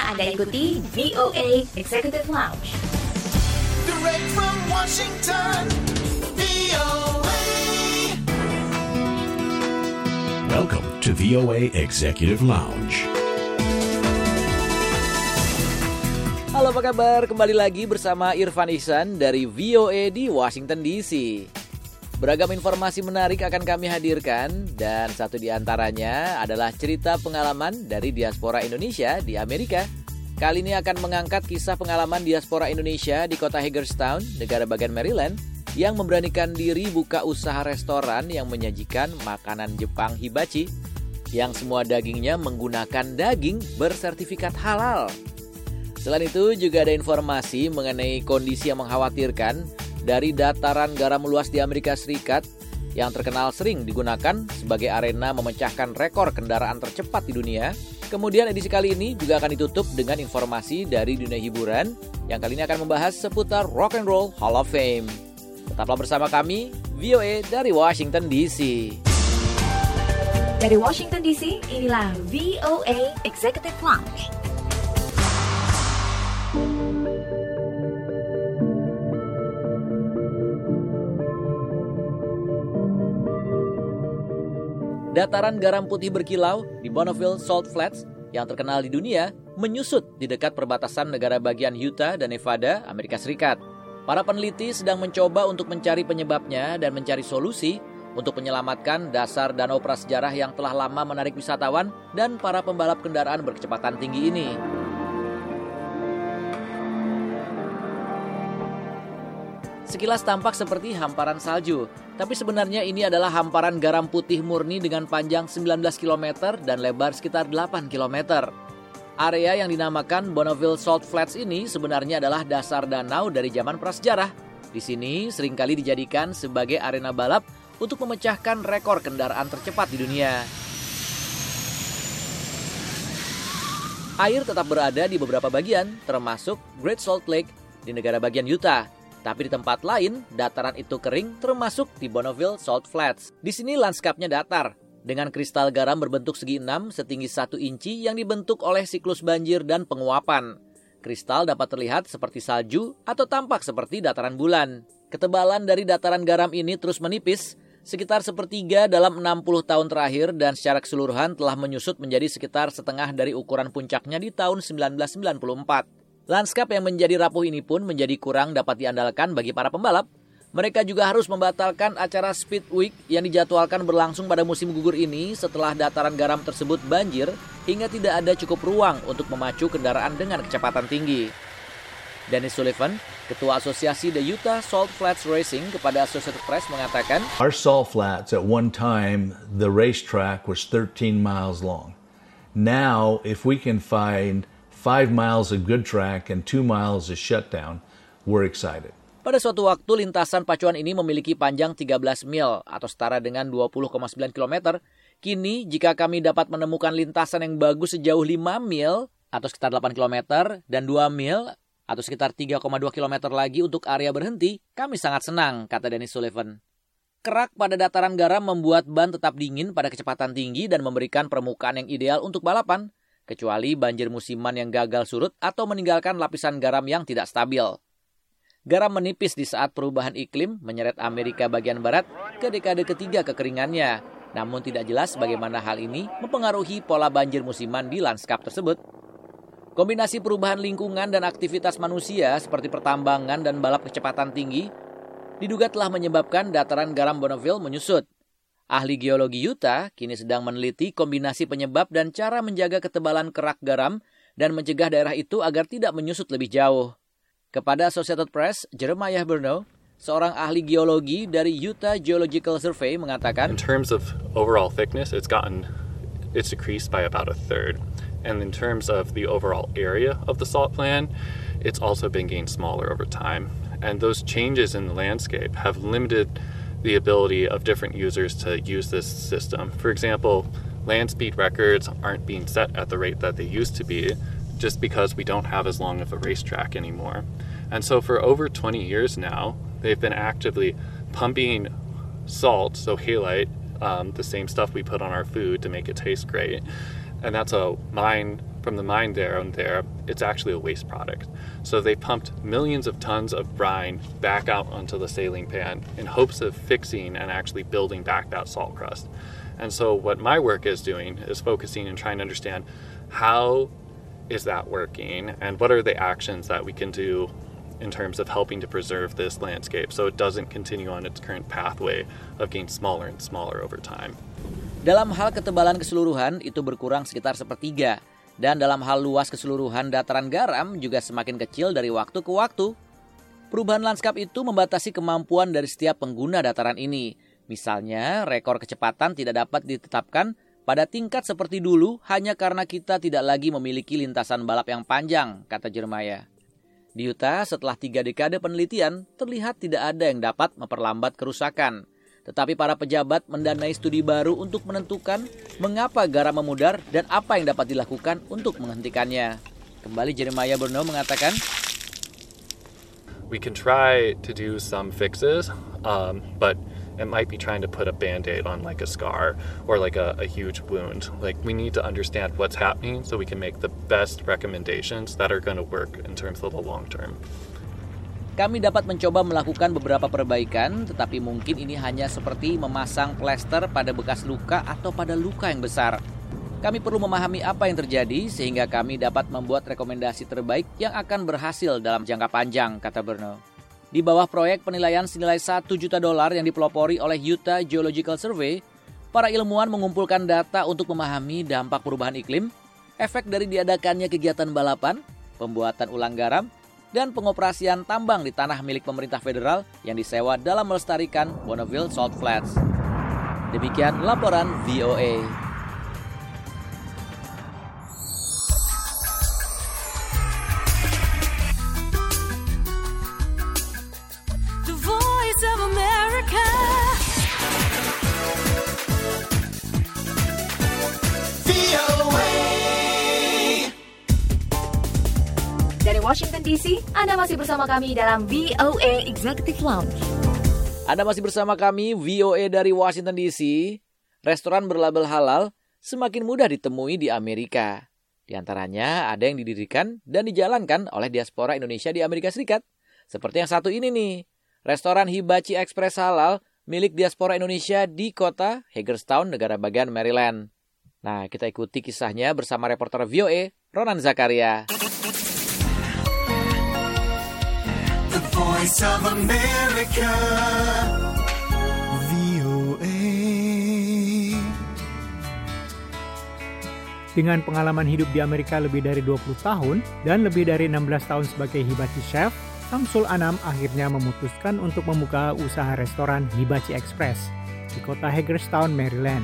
Anda ikuti VOA Executive Lounge. Direct from Washington, VOA. Welcome to VOA Executive Lounge. Halo, apa kabar? Kembali lagi bersama Irfan Ihsan dari VOA di Washington DC. Beragam informasi menarik akan kami hadirkan dan satu di antaranya adalah cerita pengalaman dari diaspora Indonesia di Amerika. Kali ini akan mengangkat kisah pengalaman diaspora Indonesia di kota Hagerstown, negara bagian Maryland, yang memberanikan diri buka usaha restoran yang menyajikan makanan Jepang hibachi yang semua dagingnya menggunakan daging bersertifikat halal. Selain itu juga ada informasi mengenai kondisi yang mengkhawatirkan dari dataran garam luas di Amerika Serikat yang terkenal sering digunakan sebagai arena memecahkan rekor kendaraan tercepat di dunia. Kemudian edisi kali ini juga akan ditutup dengan informasi dari dunia hiburan yang kali ini akan membahas seputar Rock and Roll Hall of Fame. Tetaplah bersama kami, VOA dari Washington DC. Dari Washington DC, inilah VOA Executive Lounge. Dataran garam putih berkilau di Bonneville Salt Flats yang terkenal di dunia menyusut di dekat perbatasan negara bagian Utah dan Nevada, Amerika Serikat. Para peneliti sedang mencoba untuk mencari penyebabnya dan mencari solusi untuk menyelamatkan dasar danau prasejarah yang telah lama menarik wisatawan dan para pembalap kendaraan berkecepatan tinggi ini. Sekilas tampak seperti hamparan salju, tapi sebenarnya ini adalah hamparan garam putih murni dengan panjang 19 km dan lebar sekitar 8 km. Area yang dinamakan Bonneville Salt Flats ini sebenarnya adalah dasar danau dari zaman prasejarah. Di sini seringkali dijadikan sebagai arena balap untuk memecahkan rekor kendaraan tercepat di dunia. Air tetap berada di beberapa bagian, termasuk Great Salt Lake di negara bagian Utah. Tapi di tempat lain, dataran itu kering termasuk di Bonneville Salt Flats. Di sini lanskapnya datar, dengan kristal garam berbentuk segi 6 setinggi 1 inci yang dibentuk oleh siklus banjir dan penguapan. Kristal dapat terlihat seperti salju atau tampak seperti dataran bulan. Ketebalan dari dataran garam ini terus menipis, sekitar sepertiga dalam 60 tahun terakhir dan secara keseluruhan telah menyusut menjadi sekitar setengah dari ukuran puncaknya di tahun 1994. Lanskap yang menjadi rapuh ini pun menjadi kurang dapat diandalkan bagi para pembalap. Mereka juga harus membatalkan acara Speed Week yang dijadwalkan berlangsung pada musim gugur ini setelah dataran garam tersebut banjir hingga tidak ada cukup ruang untuk memacu kendaraan dengan kecepatan tinggi. Dennis Sullivan, Ketua Asosiasi The Utah Salt Flats Racing kepada Associated Press mengatakan, Our salt flats at one time, the racetrack was 13 miles long. Now, if we can find 5 miles of good track and 2 miles of shutdown, we're excited. Pada suatu waktu, lintasan pacuan ini memiliki panjang 13 mil atau setara dengan 20,9 km. Kini, jika kami dapat menemukan lintasan yang bagus sejauh 5 mil atau sekitar 8 km dan 2 mil atau sekitar 3,2 km lagi untuk area berhenti, kami sangat senang, kata Dennis Sullivan. Kerak pada dataran garam membuat ban tetap dingin pada kecepatan tinggi dan memberikan permukaan yang ideal untuk balapan, kecuali banjir musiman yang gagal surut atau meninggalkan lapisan garam yang tidak stabil. Garam menipis di saat perubahan iklim menyeret Amerika bagian barat ke dekade ketiga kekeringannya, namun tidak jelas bagaimana hal ini mempengaruhi pola banjir musiman di lanskap tersebut. Kombinasi perubahan lingkungan dan aktivitas manusia seperti pertambangan dan balap kecepatan tinggi diduga telah menyebabkan dataran garam Bonneville menyusut. Ahli geologi Utah kini sedang meneliti kombinasi penyebab dan cara menjaga ketebalan kerak garam dan mencegah daerah itu agar tidak menyusut lebih jauh. Kepada Associated Press, Jeremiah Burno, seorang ahli geologi dari Utah Geological Survey mengatakan, In terms of overall thickness, it's decreased by about a third. And in terms of the overall area of the salt plan, it's also been getting smaller over time. And those changes in the landscape have limited the ability of different users to use this system. For example, land speed records aren't being set at the rate that they used to be just because we don't have as long of a racetrack anymore. And so for over 20 years now, they've been actively pumping salt, so halite, the same stuff we put on our food to make it taste great. And that's a mine from the mine there, it's actually a waste product. So they pumped millions of tons of brine back out onto the saline pan in hopes of fixing and actually building back that salt crust. And so what my work is doing is focusing and trying to understand how is that working and what are the actions that we can do in terms of helping to preserve this landscape so it doesn't continue on its current pathway of getting smaller and smaller over time. Dalam hal ketebalan keseluruhan itu berkurang sekitar sepertiga. Dan dalam hal luas keseluruhan dataran garam juga semakin kecil dari waktu ke waktu. Perubahan lanskap itu membatasi kemampuan dari setiap pengguna dataran ini. Misalnya, rekor kecepatan tidak dapat ditetapkan pada tingkat seperti dulu hanya karena kita tidak lagi memiliki lintasan balap yang panjang, kata Jeremiah. Di Utah, setelah 3 dekade penelitian, terlihat tidak ada yang dapat memperlambat kerusakan. Tetapi para pejabat mendanai studi baru untuk menentukan mengapa garam memudar dan apa yang dapat dilakukan untuk menghentikannya. Kembali Jeremiah Burno mengatakan, We can try to do some fixes, but it might be trying to put a band-aid on like a scar or like a huge wound. Like we need to understand what's happening so we can make the best recommendations that are going to work in terms of the long term. Kami dapat mencoba melakukan beberapa perbaikan, tetapi mungkin ini hanya seperti memasang plester pada bekas luka atau pada luka yang besar. Kami perlu memahami apa yang terjadi sehingga kami dapat membuat rekomendasi terbaik yang akan berhasil dalam jangka panjang, kata Burno. Di bawah proyek penilaian senilai $1 juta yang dipelopori oleh Utah Geological Survey, para ilmuwan mengumpulkan data untuk memahami dampak perubahan iklim, efek dari diadakannya kegiatan balapan, pembuatan ulang garam, dan pengoperasian tambang di tanah milik pemerintah federal yang disewa dalam melestarikan Bonneville Salt Flats. Demikian laporan VOA. The Voice of America. VOA. Dari Washington DC, Anda masih bersama kami dalam VOA Executive Lounge. Anda masih bersama kami, VOA dari Washington DC. Restoran berlabel halal semakin mudah ditemui di Amerika. Di antaranya ada yang didirikan dan dijalankan oleh diaspora Indonesia di Amerika Serikat. Seperti yang satu ini nih, restoran Hibachi Express halal milik diaspora Indonesia di kota Hagerstown, negara bagian Maryland. Nah, kita ikuti kisahnya bersama reporter VOA, Ronan Zakaria. The Voice of America. VOA. Dengan pengalaman hidup di Amerika lebih dari 20 tahun dan lebih dari 16 tahun sebagai hibachi chef, Samsul Anam akhirnya memutuskan untuk membuka usaha restoran Hibachi Express di kota Hagerstown, Maryland.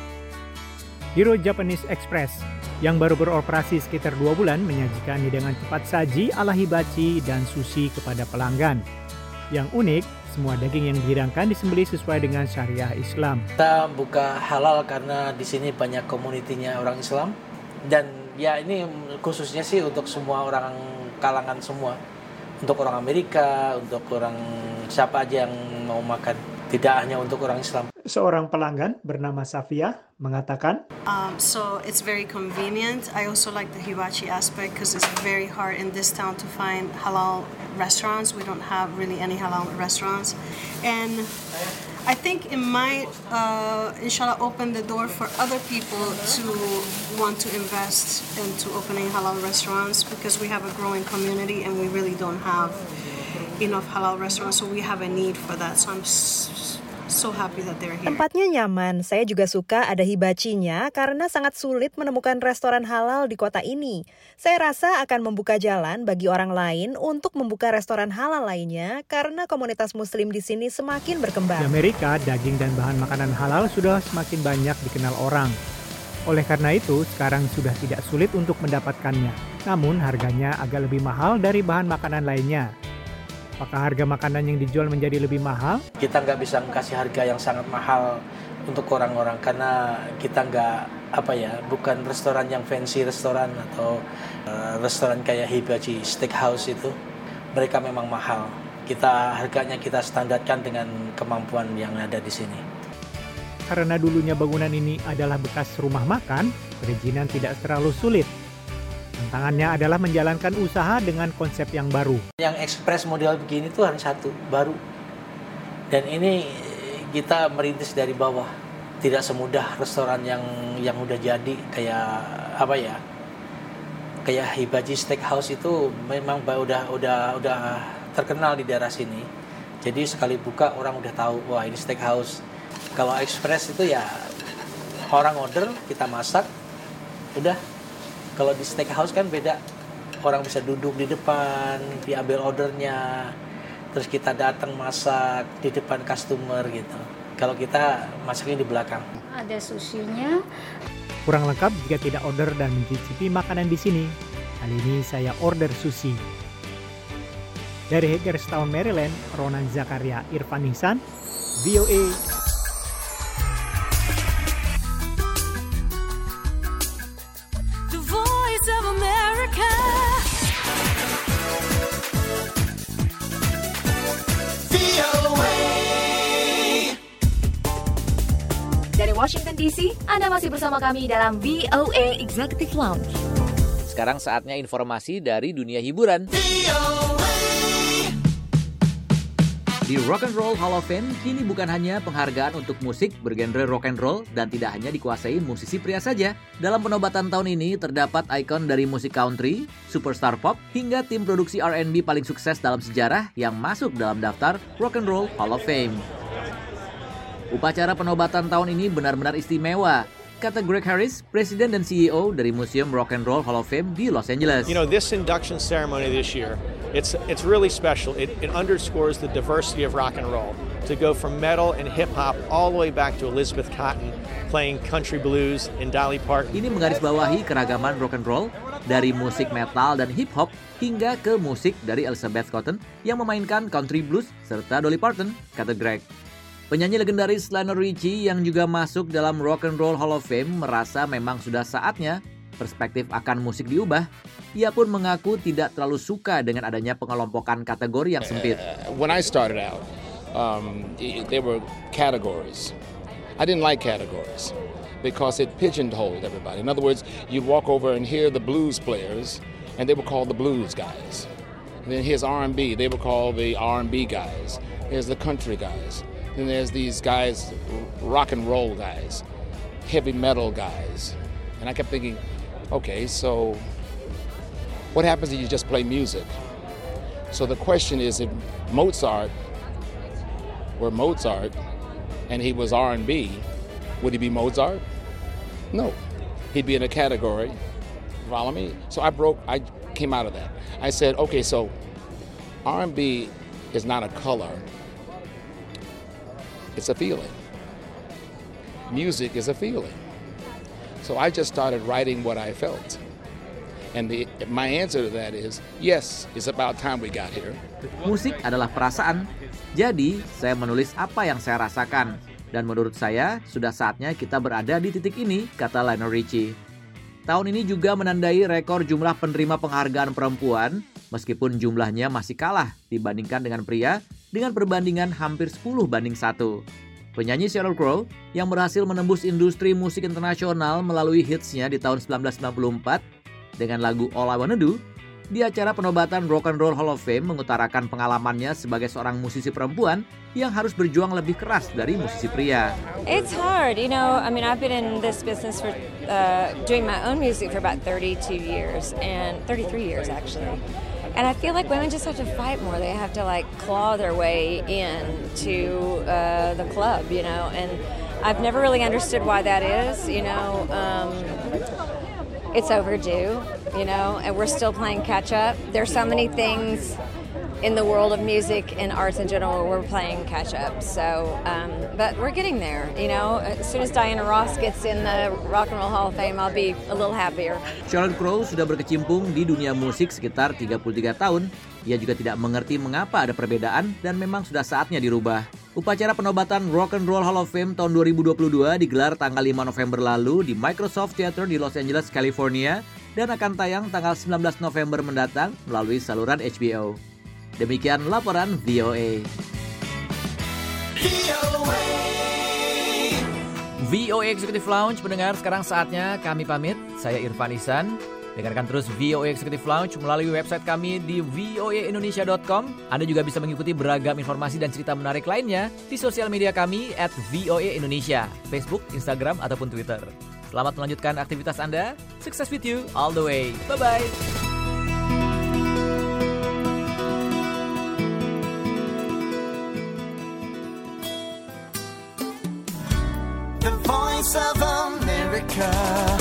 Hero Japanese Express yang baru beroperasi sekitar 2 bulan menyajikan hidangan cepat saji ala hibachi dan sushi kepada pelanggan. Yang unik, semua daging yang dihidangkan disembelih sesuai dengan syariah Islam. Kita buka halal karena di sini banyak komunitinya orang Islam dan ya ini khususnya sih untuk semua orang kalangan semua. Untuk orang Amerika, untuk orang siapa aja yang mau makan, tidak hanya untuk orang Islam. Seorang pelanggan bernama Safia mengatakan, So it's very convenient. I also like the hibachi aspect because it's very hard in this town to find halal restaurants. We don't have really any halal restaurants. And I think it might, inshallah, open the door for other people to want to invest into opening halal restaurants because we have a growing community and we really don't have enough halal restaurants, so we have a need for that. So I'm so happy that they're here. Tempatnya nyaman. Saya juga suka ada hibachinya karena sangat sulit menemukan restoran halal di kota ini. Saya rasa akan membuka jalan bagi orang lain untuk membuka restoran halal lainnya karena komunitas muslim di sini semakin berkembang. Di Amerika, daging dan bahan makanan halal sudah semakin banyak dikenal orang. Oleh karena itu, sekarang sudah tidak sulit untuk mendapatkannya. Namun, harganya agak lebih mahal dari bahan makanan lainnya. Apakah harga makanan yang dijual menjadi lebih mahal? Kita nggak bisa kasih harga yang sangat mahal untuk orang-orang karena kita bukan restoran yang fancy restoran atau restoran kayak Hibachi Steakhouse itu. Mereka memang mahal. Harganya kita standarkan dengan kemampuan yang ada di sini. Karena dulunya bangunan ini adalah bekas rumah makan, perizinan tidak terlalu sulit. Tantangannya adalah menjalankan usaha dengan konsep yang baru. Yang ekspres model begini tuh hanya satu, baru. Dan ini kita merintis dari bawah. Tidak semudah restoran yang udah jadi kayak apa ya? Kayak Hibachi Steakhouse itu memang udah terkenal di daerah sini. Jadi sekali buka orang udah tahu, wah ini steakhouse. Kalau ekspres itu ya orang order, kita masak, udah. Kalau di steakhouse kan beda. Orang bisa duduk di depan, diambil ordernya. Terus kita datang masak di depan customer gitu. Kalau kita masaknya di belakang. Ada sushinya. Kurang lengkap jika tidak order dan mencicipi makanan di sini. Kali ini saya order sushi. Dari Hagerstown, Maryland, Ronan Zakaria, Irfan Ihsan, VOA. The Voice of America. Dari Washington DC, Anda masih bersama kami dalam VOA Executive Lounge. Sekarang saatnya informasi dari dunia hiburan. Di Rock and Roll Hall of Fame kini bukan hanya penghargaan untuk musik bergenre rock and roll dan tidak hanya dikuasai musisi pria saja. Dalam penobatan tahun ini terdapat ikon dari musik country, superstar pop, hingga tim produksi R&B paling sukses dalam sejarah yang masuk dalam daftar Rock and Roll Hall of Fame. Upacara penobatan tahun ini benar-benar istimewa, kata Greg Harris, Presiden dan CEO dari Museum Rock and Roll Hall of Fame di Los Angeles. You know, this induction ceremony this year, it's really special. It underscores the diversity of rock and roll. To go from metal and hip hop all the way back to Elizabeth Cotten playing country blues in Dolly Parton. Ini menggarisbawahi keragaman rock and roll dari musik metal dan hip hop hingga ke musik dari Elizabeth Cotten yang memainkan country blues serta Dolly Parton, kata Greg. Penyanyi legendaris Lionel Richie yang juga masuk dalam Rock and Roll Hall of Fame merasa memang sudah saatnya perspektif akan musik diubah. Ia pun mengaku tidak terlalu suka dengan adanya pengelompokan kategori yang sempit. When I started out, there were categories. I didn't like categories because it pigeonholed everybody. In other words, you'd walk over and hear the blues players, and they were called the blues guys. And then here's R&B, they were called the R&B guys. Here's the country guys. Then there's these guys, rock and roll guys, heavy metal guys. And I kept thinking, okay, so what happens if you just play music? So the question is, if Mozart were Mozart and he was R&B, would he be Mozart? No. He'd be in a category. Follow me? So I came out of that. I said, okay, so R&B is not a color. It's a feeling. Music is a feeling. So I just started writing what I felt. And my answer to that is, yes, it's about time we got here. Musik adalah perasaan. Jadi, saya menulis apa yang saya rasakan. Dan menurut saya, sudah saatnya kita berada di titik ini, kata Lionel Richie. Tahun ini juga menandai rekor jumlah penerima penghargaan perempuan, meskipun jumlahnya masih kalah dibandingkan dengan pria, dengan perbandingan hampir 10 banding 1. Penyanyi Sheryl Crow yang berhasil menembus industri musik internasional melalui hitsnya di tahun 1994 dengan lagu All I Wanna Do, di acara penobatan Rock and Roll Hall of Fame mengutarakan pengalamannya sebagai seorang musisi perempuan yang harus berjuang lebih keras dari musisi pria. It's hard, you know, I mean I've been in this business for doing my own music for about 32 years and 33 years actually. And I feel like women just have to fight more. They have to like claw their way into the club, you know. And I've never really understood why that is, you know. It's overdue, you know, and we're still playing catch up. There's so many things in the world of music and arts in general where we're playing catch up. So, but we're getting there, you know. As soon as Diana Ross gets in the Rock and Roll Hall of Fame, I'll be a little happier. Sheryl Crow sudah berkecimpung di dunia musik sekitar 33 tahun. Ia juga tidak mengerti mengapa ada perbedaan dan memang sudah saatnya dirubah. Upacara penobatan Rock and Roll Hall of Fame tahun 2022 digelar tanggal 5 November lalu di Microsoft Theater di Los Angeles, California dan akan tayang tanggal 19 November mendatang melalui saluran HBO. Demikian laporan VOA. VOA Executive Lounge, pendengar, sekarang saatnya kami pamit. Saya Irfan Ihsan. Dengarkan terus VOA Executive Lounge melalui website kami di voaindonesia.com. Anda juga bisa mengikuti beragam informasi dan cerita menarik lainnya di sosial media kami @voaindonesia, Facebook, Instagram, ataupun Twitter. Selamat melanjutkan aktivitas Anda. Success with you all the way. Bye-bye. The Voice of America.